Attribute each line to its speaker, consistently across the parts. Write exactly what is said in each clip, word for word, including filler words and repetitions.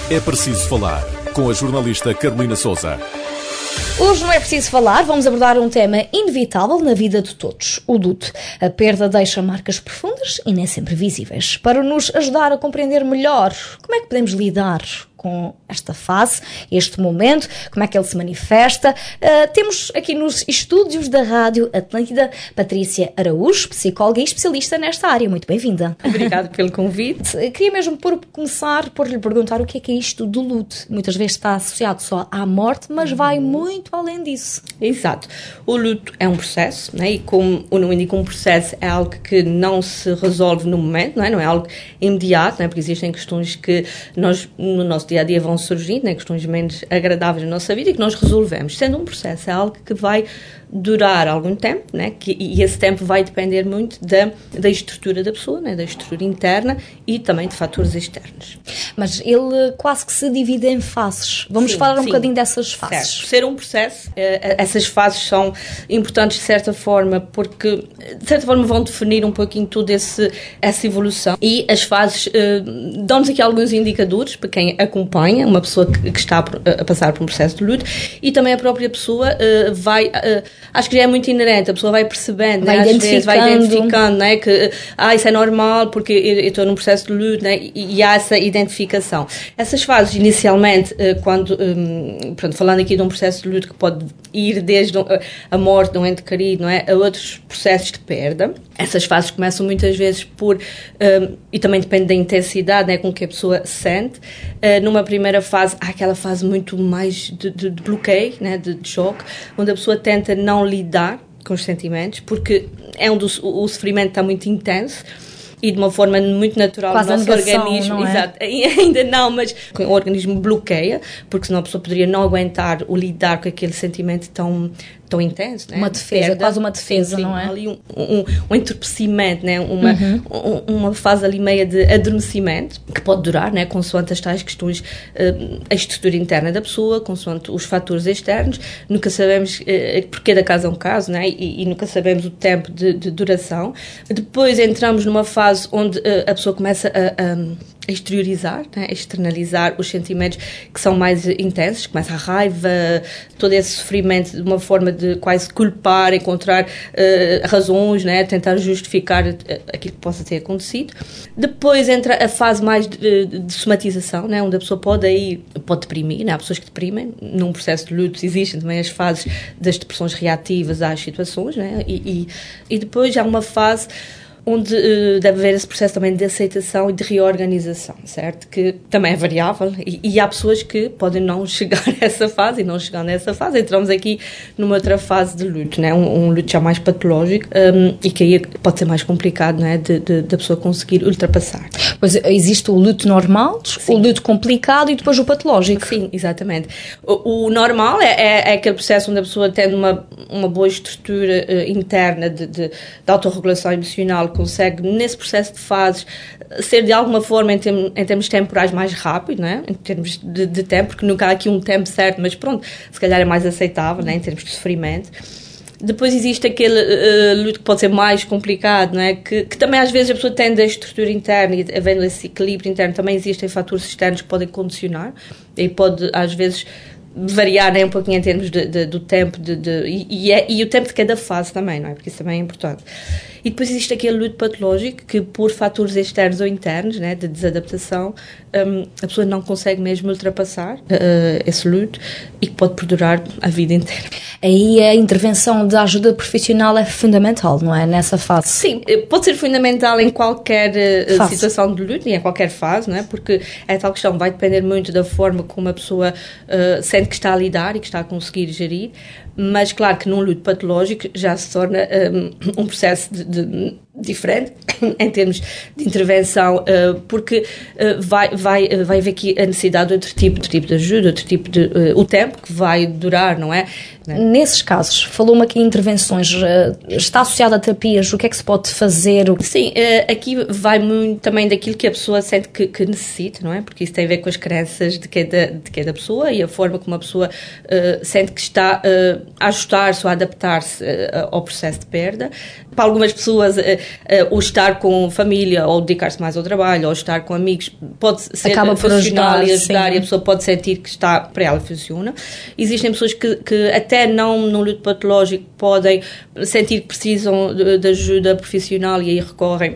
Speaker 1: É Preciso Falar, com a jornalista Carolina Sousa.
Speaker 2: Hoje não é preciso falar, vamos abordar um tema inevitável na vida de todos, o luto. A perda deixa marcas profundas e nem sempre visíveis. Para nos ajudar a compreender melhor como é que podemos lidar com esta fase, este momento, como é que ele se manifesta, uh, temos aqui nos estúdios da Rádio Atlântida Patrícia Araújo, psicóloga e especialista nesta área. Muito bem-vinda.
Speaker 3: Obrigada pelo convite.
Speaker 2: Queria mesmo por começar por lhe perguntar o que é que é isto do luto. Muitas vezes está associado só à morte, mas vai muito além disso.
Speaker 3: Exato. O luto é um processo, né? E como o nome indica, um processo é algo que não se resolve no momento, não é, não é algo imediato, né? Porque existem questões que nós, no nosso dia a dia, vão surgindo, né? Questões menos agradáveis na nossa vida e que nós resolvemos. Sendo um processo, é algo que vai durar algum tempo, né? Que, e esse tempo vai depender muito da, da estrutura da pessoa, né? Da estrutura interna e também de fatores externos.
Speaker 2: Mas ele quase que se divide em fases. Vamos
Speaker 3: sim,
Speaker 2: falar um
Speaker 3: sim.
Speaker 2: bocadinho dessas fases.
Speaker 3: Certo. Ser um processo, essas fases são importantes de certa forma, porque de certa forma vão definir um pouquinho toda esse, essa evolução. E as fases uh, dão-nos aqui alguns indicadores para quem acompanha uma pessoa que, que está a passar por um processo de luto, e também a própria pessoa uh, vai, uh, acho que já é muito inerente, a pessoa vai percebendo,
Speaker 2: vai,
Speaker 3: né?
Speaker 2: identificando.
Speaker 3: Às vezes vai identificando, né? Que ah, isso é normal porque eu, eu estou num processo de luto, né? E, e há essa identificação. Essas fases, inicialmente, uh, quando, um, pronto, falando aqui de um processo de luto que pode ir desde a morte de um ente querido, não é, a outros processos de perda. Essas fases começam muitas vezes por, um, e também depende da intensidade, né, com que a pessoa sente. Uh, numa primeira fase, há aquela fase muito mais de, de, de bloqueio, né, de, de choque, onde a pessoa tenta não lidar com os sentimentos, porque é onde o, o sofrimento está muito intenso e de uma forma muito natural
Speaker 2: quase
Speaker 3: no nosso
Speaker 2: negação,
Speaker 3: organismo.
Speaker 2: não é?
Speaker 3: Exato. Ainda não, mas o organismo bloqueia, porque senão a pessoa poderia não aguentar o lidar com aquele sentimento tão, tão intenso, né?
Speaker 2: Uma defesa,
Speaker 3: Perda.
Speaker 2: quase uma defesa,
Speaker 3: sim, sim,
Speaker 2: não é?
Speaker 3: Ali um, um, um entorpecimento, né? Uma, uhum. um, uma fase ali meia de adormecimento, que pode durar, né? Consoante as tais questões, uh, a estrutura interna da pessoa, consoante os fatores externos. Nunca sabemos, uh, porque da caso é um caso, né? E, e nunca sabemos o tempo de, de duração. Depois entramos numa fase onde uh, a pessoa começa a, a, a exteriorizar, né? A externalizar os sentimentos que são mais intensos, começa a raiva, todo esse sofrimento de uma forma de quase culpar, encontrar uh, razões, né? Tentar justificar aquilo que possa ter acontecido. Depois entra a fase mais de, de, de somatização, né? Onde a pessoa pode aí, pode deprimir, né? Há pessoas que deprimem. Num processo de luto existem também as fases das depressões reativas às situações, né? E, e, e depois há uma fase onde uh, deve haver esse processo também de aceitação e de reorganização, certo? Que também é variável e, e há pessoas que podem não chegar a essa fase e não chegar nessa fase. Entramos aqui numa outra fase de luto, né? Um, um luto já mais patológico, um, e que aí pode ser mais complicado, né? De, de, de a pessoa conseguir ultrapassar.
Speaker 2: Pois existe o luto normal, sim, o luto complicado e depois o patológico.
Speaker 3: Sim, exatamente. O, o normal é, é, é aquele processo onde a pessoa tem uma, uma boa estrutura uh, interna de, de, de autorregulação emocional, consegue, nesse processo de fases, ser de alguma forma, em, termos, em termos temporais, mais rápido, não é? Em termos de, de tempo, porque nunca há aqui um tempo certo, mas pronto, se calhar é mais aceitável, não é? Em termos de sofrimento. Depois existe aquele uh, luto que pode ser mais complicado, não é? Que, que também às vezes a pessoa tem da estrutura interna e havendo esse equilíbrio interno, também existem fatores externos que podem condicionar e pode às vezes variar, né, um pouquinho em termos de, de, do tempo de, de, e, e, é, e o tempo de cada fase também, não é? Porque isso também é importante. E depois existe aquele luto patológico que por fatores externos ou internos, né, de desadaptação, um, a pessoa não consegue mesmo ultrapassar uh, esse luto e que pode perdurar a vida inteira.
Speaker 2: Aí a intervenção da ajuda profissional é fundamental, não é? Nessa fase.
Speaker 3: Sim, pode ser fundamental em qualquer uh, situação de luto e em qualquer fase, não é? Porque é tal questão, vai depender muito da forma como a pessoa uh, sente que está a lidar e que está a conseguir gerir, mas claro que num luto patológico já se torna um, um processo de, de, diferente em termos de intervenção, uh, porque uh, vai, vai, uh, vai haver aqui a necessidade de outro tipo, outro tipo de ajuda, outro tipo de... Uh, o tempo que vai durar, não é?
Speaker 2: Nesses casos, falou-me aqui em intervenções, uh, está associado a terapias, o que é que se pode fazer?
Speaker 3: Sim, uh, aqui vai muito também daquilo que a pessoa sente que, que necessita, não é? Porque isso tem a ver com as crenças de cada, de cada pessoa e a forma como a pessoa uh, sente que está uh, a ajustar-se ou a adaptar-se uh, ao processo de perda. Para algumas pessoas uh, uh, o estar com família, ou dedicar-se mais ao trabalho, ou estar com amigos, pode ser
Speaker 2: Acaba por
Speaker 3: funcional
Speaker 2: ajudar,
Speaker 3: e ajudar,
Speaker 2: sim.
Speaker 3: e a pessoa pode sentir que está, para ela funciona. Existem pessoas que, que até não no luto patológico podem sentir que precisam de, de ajuda profissional e aí recorrem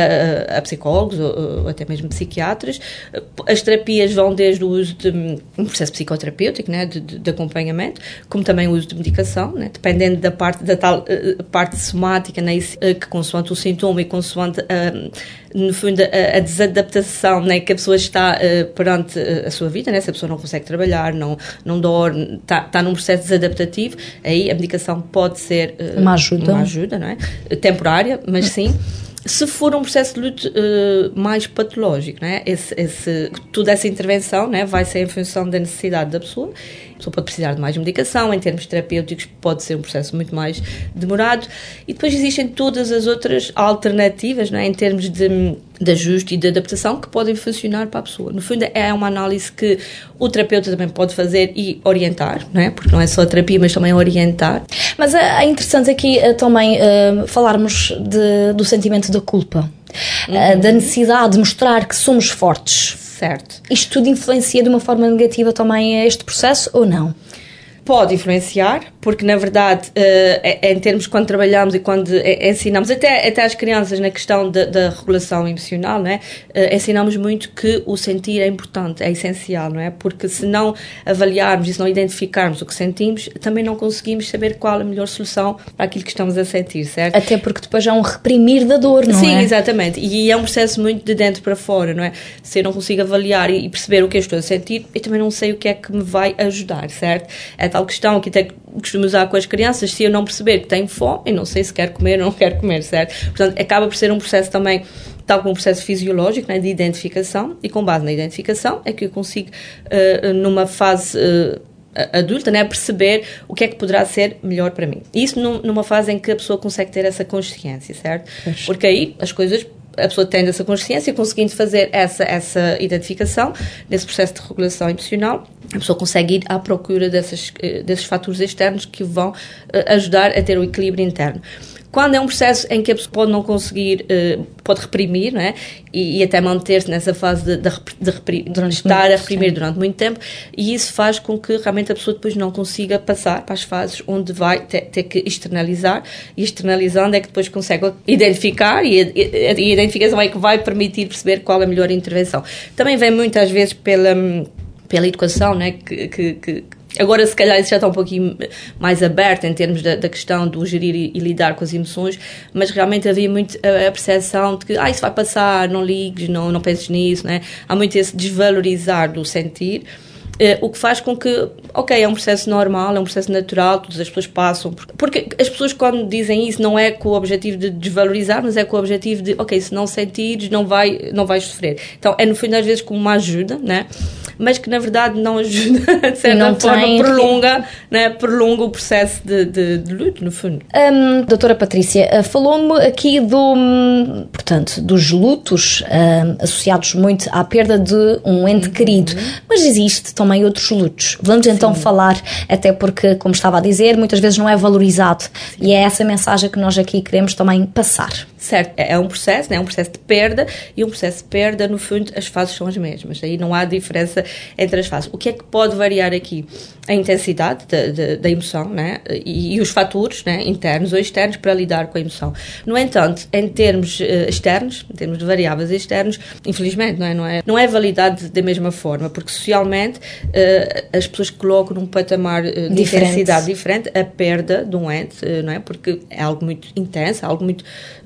Speaker 3: a, a psicólogos ou, ou até mesmo psiquiatras. As terapias vão desde o uso de um processo psicoterapêutico, né, de, de, de acompanhamento, como também o uso de medicação, né, dependendo da parte, da tal uh, parte somática, né, que consoante o sintoma e consoante uh, no fundo a, a desadaptação, né, que a pessoa está uh, perante uh, a sua vida, né, se a pessoa não consegue trabalhar, não, não dorme, está, está num processo desadaptativo, aí a medicação pode ser uh,
Speaker 2: uma ajuda,
Speaker 3: uma ajuda, não é? Temporária, mas sim. Se for um processo de luto uh, mais patológico, né? esse, esse, toda essa intervenção, né, vai ser em função da necessidade da pessoa. A pessoa pode precisar de mais medicação, em termos terapêuticos pode ser um processo muito mais demorado. E depois existem todas as outras alternativas, né, em termos de, de ajuste e de adaptação que podem funcionar para a pessoa. No fundo, é uma análise que o terapeuta também pode fazer e orientar, né, porque não é só a terapia, mas também orientar.
Speaker 2: Mas é interessante aqui também uh, falarmos de, do sentimento da culpa, uhum. uh, da necessidade de mostrar que somos fortes.
Speaker 3: Certo.
Speaker 2: Isto tudo influencia de uma forma negativa também este processo ou não?
Speaker 3: Pode influenciar, porque na verdade, uh, em termos quando trabalhamos e quando ensinamos, até, até às crianças na questão da, da regulação emocional, não é? Uh, ensinamos muito que o sentir é importante, é essencial, não é? Porque se não avaliarmos e se não identificarmos o que sentimos, também não conseguimos saber qual a melhor solução para aquilo que estamos a sentir, certo?
Speaker 2: Até porque depois há um reprimir da dor, não
Speaker 3: Sim,
Speaker 2: é?
Speaker 3: Sim, exatamente. E é um processo muito de dentro para fora, não é? Se eu não consigo avaliar e perceber o que eu estou a sentir, eu também não sei o que é que me vai ajudar, certo? É tal questão que até costumo usar com as crianças, se eu não perceber que tenho fome, eu não sei se quero comer ou não quero comer, certo? Portanto, acaba por ser um processo também, tal como um processo fisiológico, né, de identificação, e com base na identificação é que eu consigo, uh, numa fase uh, adulta, né, perceber o que é que poderá ser melhor para mim. Isso num, numa fase em que a pessoa consegue ter essa consciência, certo? Pois. Porque aí as coisas... a pessoa tem essa consciência, conseguindo fazer essa, essa identificação desse processo de regulação emocional, a pessoa consegue ir à procura desses, desses fatores externos que vão ajudar a ter o equilíbrio interno. Quando é um processo em que a pessoa pode não conseguir, pode reprimir, não é? E, e até manter-se nessa fase de, de, de, reprimir, de estar a reprimir durante muito tempo, e isso faz com que realmente a pessoa depois não consiga passar para as fases onde vai ter, ter que externalizar, e externalizando é que depois consegue identificar, e a, a, a identificação é que vai permitir perceber qual é a melhor intervenção. Também vem muitas vezes pela, pela educação, né? que, que, que agora, se calhar, isso já está um pouquinho mais aberto em termos da, da questão do gerir e, e lidar com as emoções, mas realmente havia muito a, a percepção de que ah, isso vai passar, não ligues, não, não penses nisso, né? Há muito esse desvalorizar do sentir, eh, o que faz com que, ok, é um processo normal, é um processo natural, todas as pessoas passam, porque as pessoas quando dizem isso não é com o objetivo de desvalorizar, mas é com o objetivo de, ok, se não sentires, não, vai, não vais sofrer. Então, é no fim das vezes como uma ajuda, né? Mas que na verdade não ajuda, de certa não forma, tem... prolonga, né, prolonga o processo de, de, de luto, no fundo.
Speaker 2: Um, doutora Patrícia, falou-me aqui do, portanto, dos lutos um, associados muito à perda de um ente uhum. querido, mas existe também outros lutos. Vamos então Sim. falar, até porque, como estava a dizer, muitas vezes não é valorizado. Sim. E é essa mensagem que nós aqui queremos também passar.
Speaker 3: Certo, é um processo, né? É um processo de perda, e um processo de perda, no fundo, as fases são as mesmas. Aí não há diferença entre as fases. O que é que pode variar aqui? A intensidade da, da, da emoção, né? E, e os fatores, né? Internos ou externos para lidar com a emoção. No entanto, em termos uh, externos, em termos de variáveis externos, infelizmente, não é, não é, não é validado da mesma forma, porque socialmente uh, as pessoas colocam num patamar uh, de diferente. intensidade diferente a perda de um ente, uh, não é? Porque é algo muito intenso, algo muito...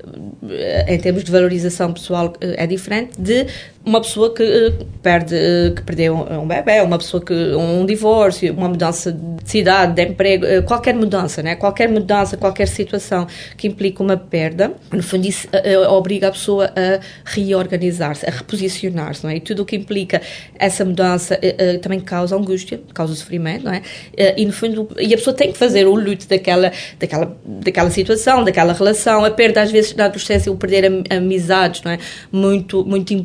Speaker 3: em termos de valorização pessoal é diferente de uma pessoa que perde, que perdeu um bebê, uma pessoa que um divórcio, uma mudança de cidade, de emprego, qualquer mudança, né? Qualquer mudança, qualquer situação que implica uma perda, no fundo isso obriga a pessoa a reorganizar-se, a reposicionar-se, não é? E tudo o que implica essa mudança também causa angústia, causa sofrimento, não é? E no fundo, e a pessoa tem que fazer o luto daquela, daquela, daquela situação, daquela relação, a perda às vezes na adolescência, o perder amizades, não é? Muito, muito importantes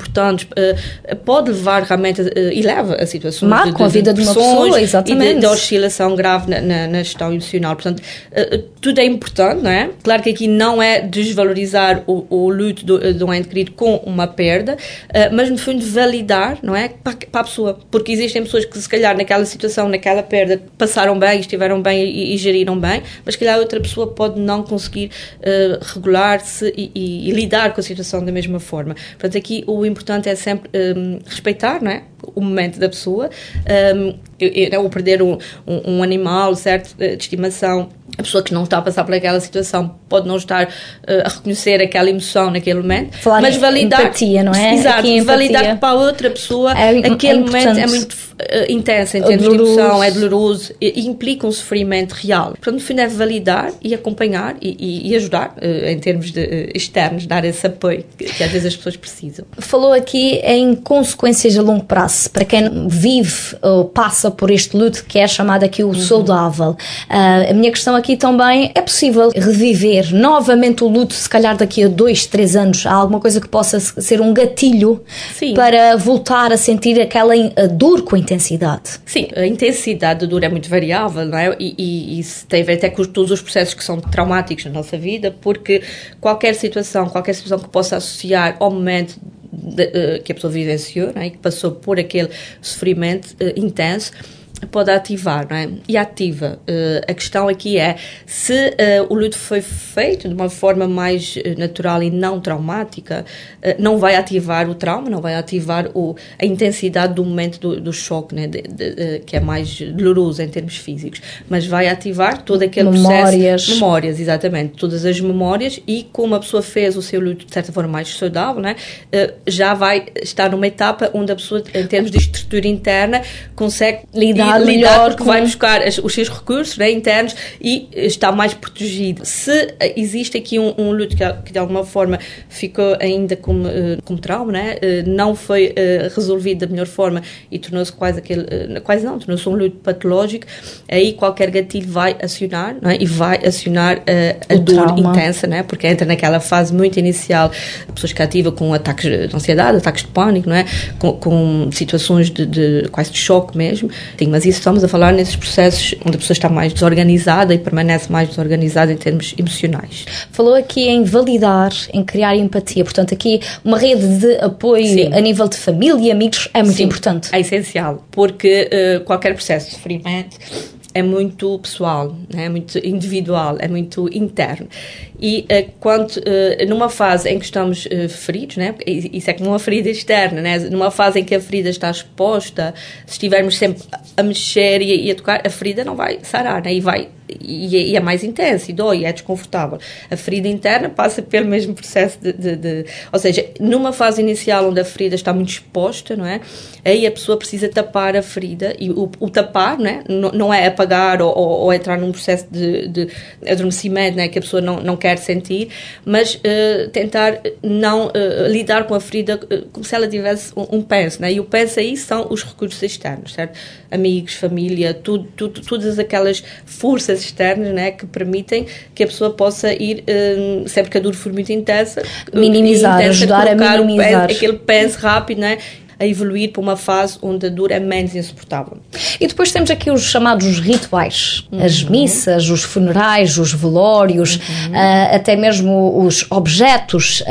Speaker 3: uh, pode levar realmente, uh, e leva a situações
Speaker 2: Marcam
Speaker 3: de, de,
Speaker 2: a vida de uma pessoa, exatamente.
Speaker 3: E de, de oscilação grave na, na, na gestão emocional. Portanto, uh, tudo é importante, não é? Claro que aqui não é desvalorizar o, o luto do, do ente querido com uma perda, uh, mas no fundo validar, não é? Para, para a pessoa. Porque existem pessoas que se calhar naquela situação, naquela perda, passaram bem, estiveram bem e, e geriram bem, mas se calhar outra pessoa pode não conseguir uh, regular-se e, e, e lidar com a situação da mesma forma. Portanto, aqui o importante é sempre um, respeitar, não é? O momento da pessoa, um, ou perder um, um, um animal, certo, de estimação. A pessoa que não está a passar por aquela situação pode não estar uh, a reconhecer aquela emoção naquele momento,
Speaker 2: falar
Speaker 3: mas validar,
Speaker 2: empatia, não é?
Speaker 3: Exato,
Speaker 2: Aqui,
Speaker 3: validar que para a outra pessoa
Speaker 2: é,
Speaker 3: aquele
Speaker 2: é
Speaker 3: momento é muito uh, intenso em termos
Speaker 2: doloroso.
Speaker 3: de emoção, é doloroso e, e implica um sofrimento real. Portanto, no fim é validar e acompanhar e, e, e ajudar uh, em termos de, uh, externos, dar esse apoio que, que às vezes as pessoas precisam.
Speaker 2: Falou aqui em consequências a longo prazo, para quem vive ou passa por este luto que é chamado aqui o uhum. saudável. Uh, a minha questão aqui também, é possível reviver novamente o luto, se calhar daqui a dois, três anos? Há alguma coisa que possa ser um gatilho Sim. para voltar a sentir aquela dor com intensidade?
Speaker 3: Sim, a intensidade da dor é muito variável, não é? E, e isso tem a ver até com todos os processos que são traumáticos na nossa vida, porque qualquer situação, qualquer situação que possa associar ao momento de, uh, que a pessoa vivenciou, não é? E que passou por aquele sofrimento uh, intenso, pode ativar, não é? E ativa. Uh, a questão aqui é se uh, o luto foi feito de uma forma mais uh, natural e não traumática, uh, não vai ativar o trauma, não vai ativar o, a intensidade do momento do, do choque, né? de, de, de, que é mais doloroso em termos físicos, mas vai ativar todo aquele
Speaker 2: memórias.
Speaker 3: processo. Memórias, exatamente. Todas as memórias, e como a pessoa fez o seu luto de certa forma mais saudável, né? uh, já vai estar numa etapa onde a pessoa, em termos de estrutura interna, consegue lidar lidar, lidar porque com... vai buscar as, os seus recursos, né, internos, e está mais protegido. Se existe aqui um, um luto que, que de alguma forma ficou ainda como, uh, como trauma, né, uh, não foi uh, resolvido da melhor forma e tornou-se quase aquele, uh, quase não, tornou-se um luto patológico, aí qualquer gatilho vai acionar, né, e vai acionar uh, a o dor trauma. intensa, né, porque entra naquela fase muito inicial, pessoas que ativam com ataques de ansiedade, ataques de pânico, não é, com, com situações de, de quase de choque mesmo. Sim, mas isso estamos a falar nesses processos onde a pessoa está mais desorganizada e permanece mais desorganizada em termos emocionais.
Speaker 2: Falou aqui em validar, em criar empatia, portanto aqui uma rede de apoio Sim. a nível de família e amigos é muito
Speaker 3: Sim,
Speaker 2: importante.
Speaker 3: É essencial, porque uh, qualquer processo de sofrimento é muito pessoal, é muito individual, é muito interno. E uh, quando, uh, numa fase em que estamos uh, feridos, né? Isso é como uma ferida externa, né? Numa fase em que a ferida está exposta, se estivermos sempre a mexer e, e a tocar, a ferida não vai sarar, né? E vai E é, e é mais intenso, e dói, e é desconfortável. A ferida interna passa pelo mesmo processo de, de, de... Ou seja, numa fase inicial onde a ferida está muito exposta, não é? Aí a pessoa precisa tapar a ferida, e o, o tapar, não é? Não, não é apagar ou, ou, ou entrar num processo de, de adormecimento, não é? Que a pessoa não, não quer sentir, mas uh, tentar não uh, lidar com a ferida uh, como se ela tivesse um, um penso, não é? E o penso aí são os recursos externos, certo? Amigos, família, tudo, tudo, todas aquelas forças externas, né, que permitem que a pessoa possa ir, um, sempre que a dor for muito intensa,
Speaker 2: minimizar, intensa, ajudar a minimizar.
Speaker 3: Penso, aquele penso rápido, né, a evoluir para uma fase onde a dor é menos insuportável.
Speaker 2: E depois temos aqui os chamados rituais, uhum. as missas, os funerais, os velórios, uhum. uh, até mesmo os objetos,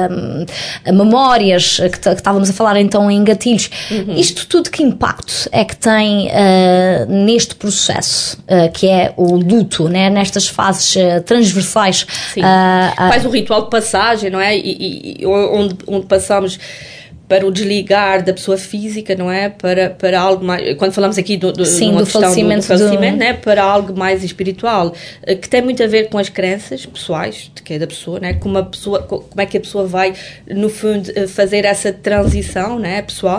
Speaker 2: uh, memórias, que, que estávamos a falar então em gatilhos. Uhum. Isto tudo, que impacto é que tem uh, neste processo, uh, que é o luto, né? Nestas fases uh, transversais?
Speaker 3: Sim. Uh, uh, Faz o ritual de passagem, não é? E, e, onde, onde passamos para o desligar da pessoa física, não é? Para, para algo mais... Quando falamos aqui do, do,
Speaker 2: Sim,
Speaker 3: de uma
Speaker 2: do
Speaker 3: questão
Speaker 2: falecimento,
Speaker 3: do, do falecimento,
Speaker 2: do...
Speaker 3: né? Para algo mais espiritual, que tem muito a ver com as crenças pessoais de cada pessoa, né? Como, a pessoa, como é que a pessoa vai, no fundo, fazer essa transição, né? Pessoal,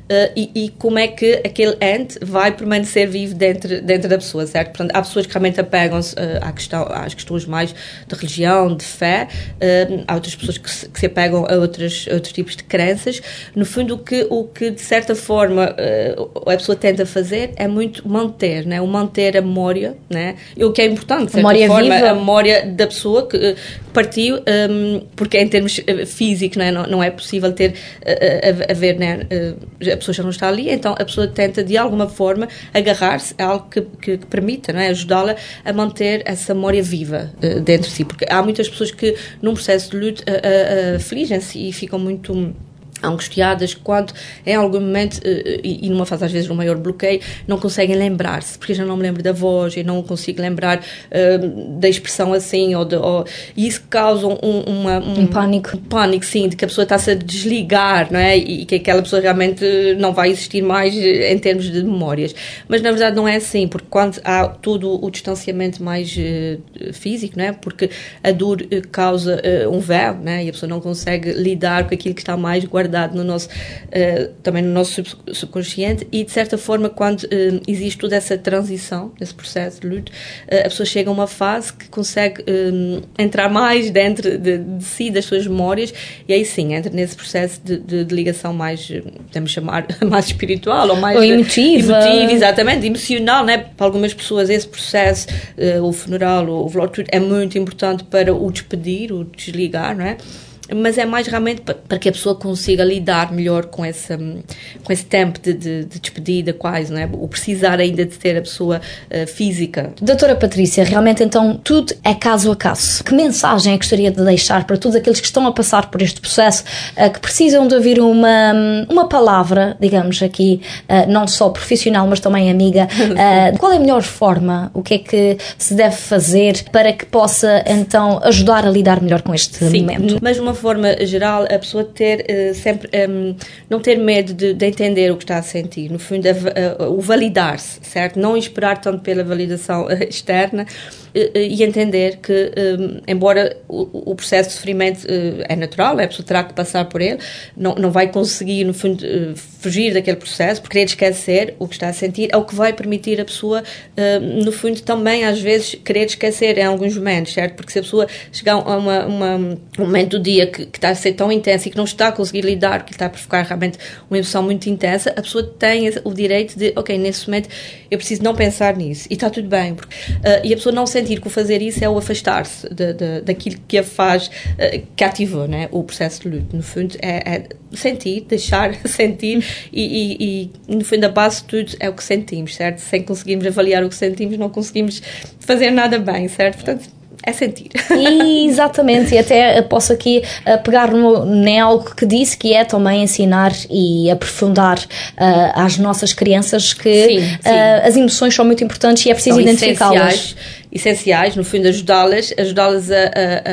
Speaker 3: e, e como é que aquele ente vai permanecer vivo dentro, dentro da pessoa, certo? Portanto, há pessoas que realmente apegam-se uh, à questão, às questões mais de religião, de fé, uh, há outras pessoas que se, que se apegam a outros, outros tipos de crenças. No fundo, o que, o que de certa forma uh, a pessoa tenta fazer é muito manter, né? O manter a memória, né? E o que é importante, de certa
Speaker 2: memória
Speaker 3: forma,
Speaker 2: viva.
Speaker 3: A memória da pessoa que uh, partiu, um, porque em termos uh, físicos, né? não, não é possível ter, uh, a, a ver, né? Uh, a pessoa já não está ali, então a pessoa tenta de alguma forma agarrar-se a algo que, que, que permita, não é? Ajudá-la a manter essa memória viva uh, dentro de si, porque há muitas pessoas que num processo de luto uh, uh, afligem-se e ficam muito angustiadas quando em algum momento uh, e, e numa fase às vezes um maior bloqueio não conseguem lembrar-se, porque já não me lembro da voz, eu não consigo lembrar uh, da expressão assim ou, de, ou e isso causa um, uma, um,
Speaker 2: um pânico
Speaker 3: um pânico, sim, de que a pessoa está-se a desligar, não é? E, e que aquela pessoa realmente não vai existir mais em termos de memórias, mas na verdade não é assim, porque quando há todo o distanciamento mais uh, físico, não é? Porque a dor uh, causa uh, um véu, não é? E a pessoa não consegue lidar com aquilo que está mais guardado no nosso, uh, também no nosso subconsciente, e de certa forma quando uh, existe toda essa transição, esse processo de luto, uh, a pessoa chega a uma fase que consegue uh, entrar mais dentro de, de si, das suas memórias, e aí sim, entra nesse processo de, de, de ligação mais, podemos chamar, mais espiritual, ou mais...
Speaker 2: Ou emotiva.
Speaker 3: Emotiva, exatamente, emocional, né? Para algumas pessoas esse processo, uh, o funeral, o velório, é muito importante para o despedir, o desligar, não é? Mas é mais realmente para que a pessoa consiga lidar melhor com esse, com esse tempo de, de, de despedida quase, não é? O precisar ainda de ter a pessoa uh, física.
Speaker 2: Doutora Patrícia, realmente então tudo é caso a caso. Que mensagem é que gostaria de deixar para todos aqueles que estão a passar por este processo, uh, que precisam de ouvir uma, uma palavra, digamos aqui, uh, não só profissional, mas também amiga? Uh, qual é a melhor forma? O que é que se deve fazer para que possa então ajudar a lidar melhor com este
Speaker 3: Sim,
Speaker 2: momento?
Speaker 3: Mas uma forma geral, a pessoa ter uh, sempre, um, não ter medo de, de entender o que está a sentir, no fundo, a, a, o validar-se, certo? Não esperar tanto pela validação externa uh, e entender que, um, embora o, o processo de sofrimento uh, é natural, a pessoa terá que passar por ele, não, não vai conseguir, no fundo, uh, fugir daquele processo, por querer esquecer o que está a sentir, é o que vai permitir a pessoa, uh, no fundo, também, às vezes, querer esquecer em alguns momentos, certo? Porque se a pessoa chegar a uma, uma, um momento do dia que, que está a ser tão intensa e que não está a conseguir lidar, que está a provocar realmente uma emoção muito intensa, a pessoa tem o direito de, ok, nesse momento eu preciso não pensar nisso, e está tudo bem, porque, uh, e a pessoa não sentir que o fazer isso é o afastar-se de, de, daquilo que a faz, uh, que ativou, né, o processo de luto. No fundo é, é sentir, deixar sentir, e, e, e no fundo a base de tudo é o que sentimos, certo? Sem conseguirmos avaliar o que sentimos, não conseguimos fazer nada bem, certo? Portanto, é sentir.
Speaker 2: Exatamente, e até posso aqui uh, pegar no, em algo que disse, que é também ensinar e aprofundar uh, às nossas crianças que
Speaker 3: sim, sim.
Speaker 2: Uh, as emoções são muito importantes e é preciso identificá-las.
Speaker 3: Essenciais, no fundo, ajudá-las, ajudá-las a, a,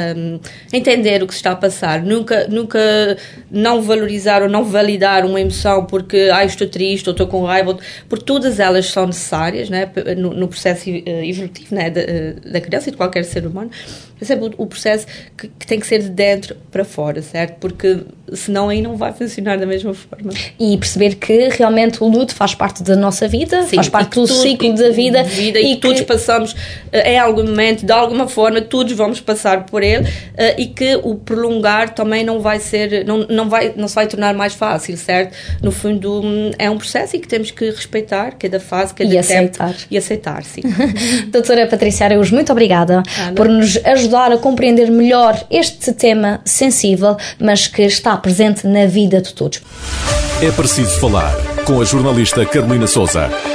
Speaker 3: a entender o que se está a passar. Nunca, nunca não valorizar ou não validar uma emoção porque ah, estou triste ou estou com raiva, porque todas elas são necessárias, né, no, no processo evolutivo, né, da, da criança e de qualquer ser humano. É sempre o, o processo que, que tem que ser de dentro para fora, certo? Porque senão aí não vai funcionar da mesma forma. E
Speaker 2: perceber que realmente o luto faz parte da nossa vida, sim, faz parte do tudo, ciclo da vida,
Speaker 3: vida e, e que todos passamos em algum momento, de alguma forma, todos vamos passar por ele, uh, e que o prolongar também não vai ser, não, não, vai, não se vai tornar mais fácil, certo? No fundo, é um processo e que temos que respeitar cada fase, cada
Speaker 2: e
Speaker 3: tempo.
Speaker 2: Aceitar.
Speaker 3: E aceitar, sim.
Speaker 2: Doutora Patrícia Araújo, muito obrigada Ana. por nos ajudar a compreender melhor este tema sensível, mas que está presente na vida de todos.
Speaker 1: É preciso falar com a jornalista Carolina Sousa.